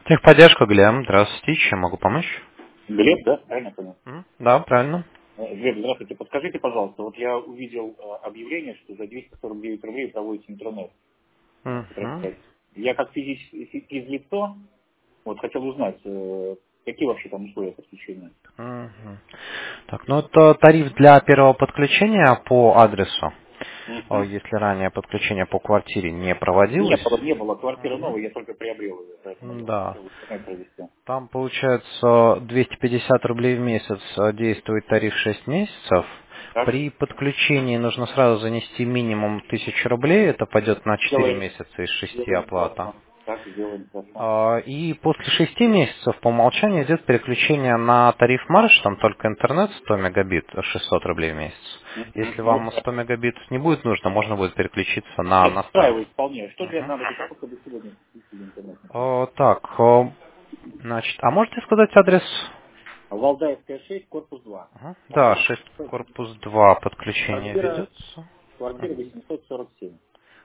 Техподдержка, Глеб. Здравствуйте. Чем могу помочь? Глеб, да? Правильно понял? Да, правильно. Глеб, здравствуйте. Подскажите, пожалуйста, вот я увидел объявление, что за 249 рублей проводите интернет. Мгм. Я как физлицо, вот хотел узнать, какие вообще там условия подключения. Мгм. Так, ну это тариф для первого подключения по адресу. Мгм. Если ранее подключение по квартире не Нет, проводилось. не было квартиры Мгм. новой, я только приобрел ее, поэтому я Да. хотел интернет провести. Там получается 250 рублей в месяц действует тариф 6 месяцев. Так, При подключении нужно сразу занести минимум 1000 рублей. Это пойдет на 4 сделаем, месяца из 6 сделаем, оплата. хорошо. Так, сделаем, хорошо. И после 6 месяцев по умолчанию идет переключение на тариф марш, там только интернет 100 мегабит, 600 рублей в месяц. Мгм. Если Ну, вам 100 мегабит не будет нужно, можно будет переключиться на нет, настройки. устраивает вполне. Что для Мгм. надо для того, чтобы сегодня подключить интернет? Так, значит, а можете сказать адрес? Валдаевская 6, корпус 2. Да, 6 корпус 2 подключение Квартира, ведется. квартира 847.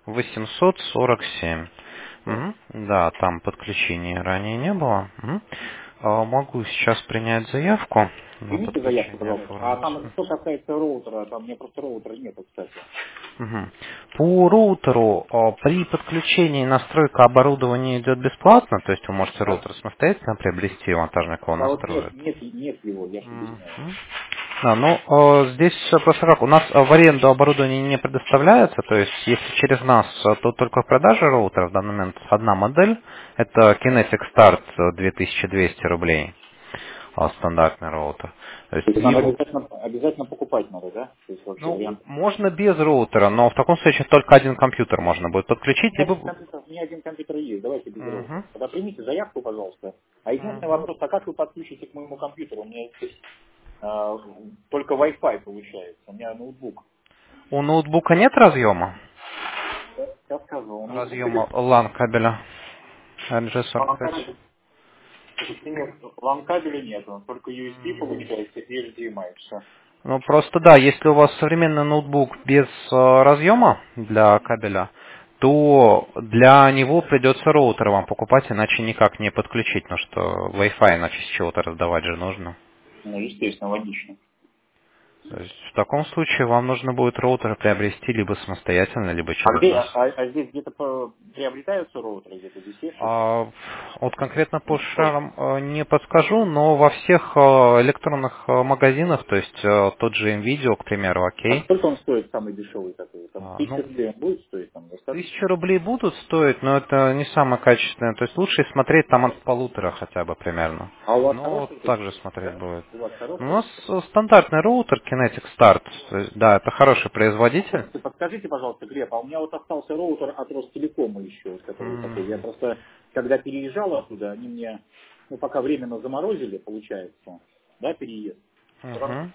847. Да. Да, там подключения ранее не было. Могу сейчас принять заявку на Примите заявку, подключение пожалуйста. А оформить. там, что касается роутера, там мне просто роутера нету, кстати. Мгм. По роутеру при подключении настройка оборудования идет бесплатно, то есть вы можете Так? роутер самостоятельно приобрести, монтажник его А вот нет, настроит. нет его, я же объясняю. Мгм. Да, ну, здесь просто как, у нас в аренду оборудование не предоставляется, то есть если через нас, то только в продаже роутера в данный момент одна модель, это Kinetic Start 2200 рублей, стандартный роутер. То То есть есть нам его, обязательно покупать надо, да? То есть вообще ну, вариант. можно без роутера, но в таком случае только один компьютер можно будет подключить, либо... У меня один компьютер есть, давайте без роутера. Мгм. Тогда примите заявку, пожалуйста. А единственный Мгм. вопрос, а как вы подключите к моему компьютеру? У меня здесь только Wi-Fi получается, у меня ноутбук. У ноутбука нет разъема? Сейчас скажу, у ноутбука Разъема есть LAN кабеля RG45. нет, LAN кабеля нет, только USB получается и HDMI, все. Ну, просто да, если у вас современный ноутбук без разъема для кабеля, то для него придется роутер вам покупать, иначе никак не подключить, потому что Wi-Fi иначе с чего-то раздавать же нужно. Ну, естественно, логично. То есть в таком случае вам нужно будет роутер приобрести либо самостоятельно, либо А через где, нас. здесь где-то приобретаются роутеры, где-то здесь есть что-то? Вот конкретно по Ой, шарам не подскажу, но во всех электронных магазинах, то есть тот же NVIDIA, к примеру, а окей, сколько он стоит самый дешевый такой? Там ну, 1000 рублей он будет стоить, там достаточно? 1000 рублей будут стоить, но это не самое качественное. То есть лучше смотреть там от полутора хотя бы примерно. А у вас Но хороший также источник, смотреть да? будет. У вас У хороший? нас стандартный роутер Kinetic Start. То есть, да, это хороший производитель. Слушайте, подскажите, пожалуйста, Глеб, а у меня вот остался роутер от Ростелекома еще, вот который вот такой. Я Мгм. просто, когда переезжал оттуда, они мне, ну, пока временно заморозили, получается, да, переезд. Мгм.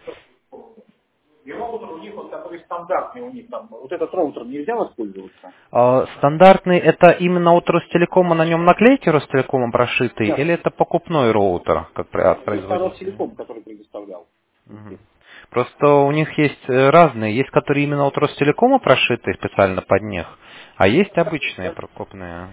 И роутер у них, вот, который стандартный у них там, вот этот роутер нельзя воспользоваться? Стандартный это именно от Ростелекома, на нем наклейки Ростелекома прошитые, Да. или это покупной роутер как от Это производителя? Ростелеком, который предоставлял. Мгм. Просто у них есть разные. Есть, которые именно от Ростелекома прошиты специально под них, а есть обычные прокопные.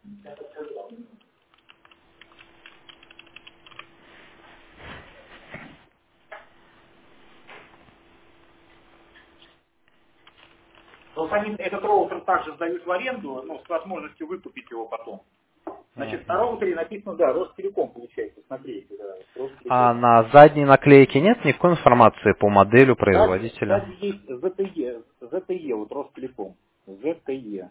Вот они этот роутер также сдают в аренду, ну, с возможностью выкупить его потом. Значит, на Мгм. роутере написано, да, Ростелеком получается, смотрите, да, А Ростелеком. на задней наклейке нет никакой информации по моделю Сзади производителя? есть ZTE, вот Ростелеком, ZTE.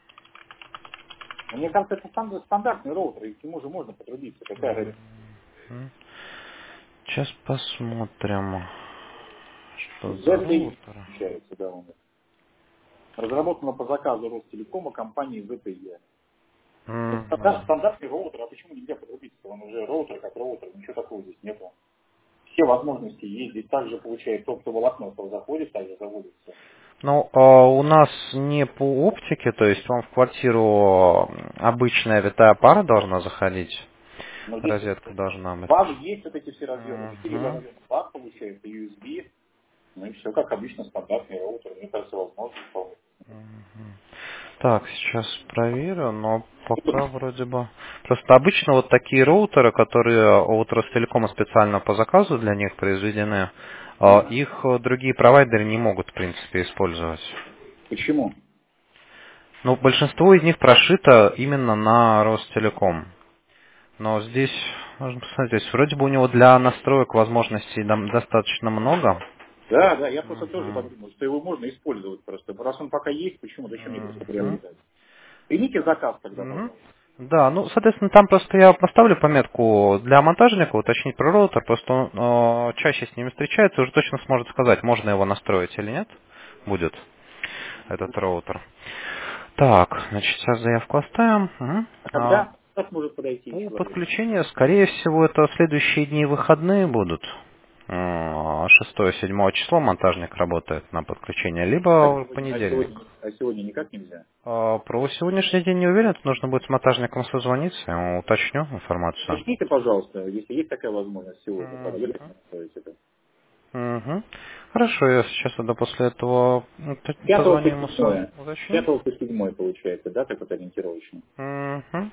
Но мне кажется, это стандартный роутер, и к нему же можно потрудиться. Какая разница? Мгм. Сейчас посмотрим, что за ZTE роутер. получается, да, у них. Разработано по заказу Ростелекома компании ZTE. Ну, Мгм. стандартный роутер, а почему нельзя подрубиться? Он уже роутер как роутер, ничего такого здесь нету. Все возможности есть. Здесь также получается оптоволокно заходит, также заводится. Ну, у нас не по оптике, то есть вам в квартиру обычная витая пара должна заходить, Но здесь розетка должна быть. базы есть, вот эти все разъемы. 4 Мгм. разъема баз получается, USB. Ну и все как обычно, стандартный роутер. Мне кажется, возможно вполне. Так, сейчас проверю, но пока вроде бы... Просто обычно вот такие роутеры, которые от Ростелекома специально по заказу для них произведены, Ага. их другие провайдеры не могут, в принципе, использовать. Почему? Ну, большинство из них прошито именно на Ростелеком. Но здесь, можно посмотреть, здесь вроде бы у него для настроек возможностей достаточно много. Да, да, я просто тоже Мгм. подумал, что его можно использовать просто. Раз он пока есть, почему? Зачем мне просто Мгм. приобретать? Примите заказ тогда, Мгм. пожалуйста. Да, ну, соответственно, там просто я поставлю пометку для монтажника, уточнить про роутер, просто он чаще с ними встречается, уже точно сможет сказать, можно его настроить или нет, будет этот роутер. Так, значит, сейчас заявку оставим. Мгм. А когда как может подойти По человек? подключению, скорее всего, это следующие дни выходные будут. 6-7 число монтажник работает на подключение, А либо сегодня, а понедельник. сегодня, а сегодня никак нельзя? Про сегодняшний день не уверен, нужно будет с монтажником созвониться, я ему уточню информацию. Уточните, пожалуйста, если есть такая возможность сегодня, Мгм. проверить, настроить это. Мгм. Хорошо, я сейчас тогда после этого 5 по позвоню ему, 7. уточню. 5 по 7 получается, да, так вот ориентировочно. Мгм.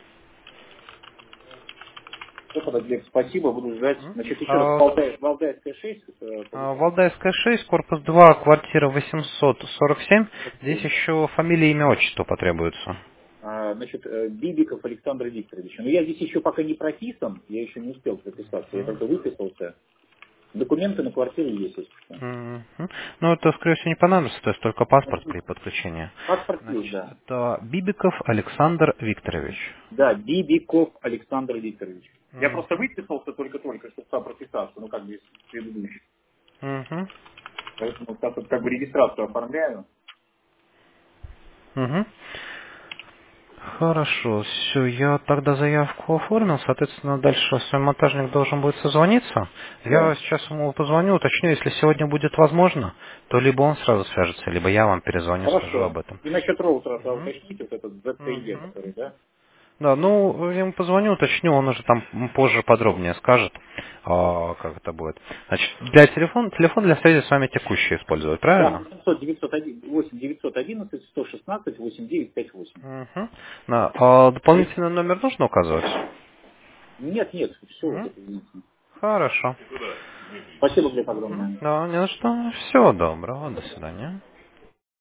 Все, тогда, Глеб, спасибо, буду ждать. Мгм. Значит, еще раз, Валдайская 6, Валдайская 6, корпус 2, квартира 847. Здесь 47, да. еще фамилия, имя, отчество потребуется. Значит, Бибиков Александр Викторович. Но я здесь еще пока не прописан, я еще не успел прописаться, я Мгм. только выписался. Документы на квартиру есть, если что. Мгм. Ну, это, скорее всего, не понадобится, то есть только паспорт при подключении. Паспорт есть, Значит, да. это Бибиков Александр Викторович. Да, Бибиков Александр Викторович. Я Мгм. просто выписался только-только, чтобы сам прописаться, ну как бы из предыдущих. Мгм. Поэтому сейчас вот как бы регистрацию оформляю. Мгм. Хорошо, все, я тогда заявку оформил, соответственно, дальше с вами монтажник должен будет созвониться. Я Да. сейчас ему позвоню, уточню, если сегодня будет возможно, то либо он сразу свяжется, либо я вам перезвоню, скажу об Хорошо. этом. И насчет роутера Мгм. уточните, вот этот ZTE, Мгм. который, да? Да, ну, я ему позвоню, уточню, он уже там позже подробнее скажет, как это будет. Значит, для телефон для связи с вами текущий использовать, Да, правильно? 800 901 8 911 116 8958. Угу. Да, дополнительный номер нужно указывать? Нет, нет, все, вот Мгм. это единственное. Хорошо. Спасибо, Глеб, Мгм. огромное. Да, не за что. Всего доброго. До свидания.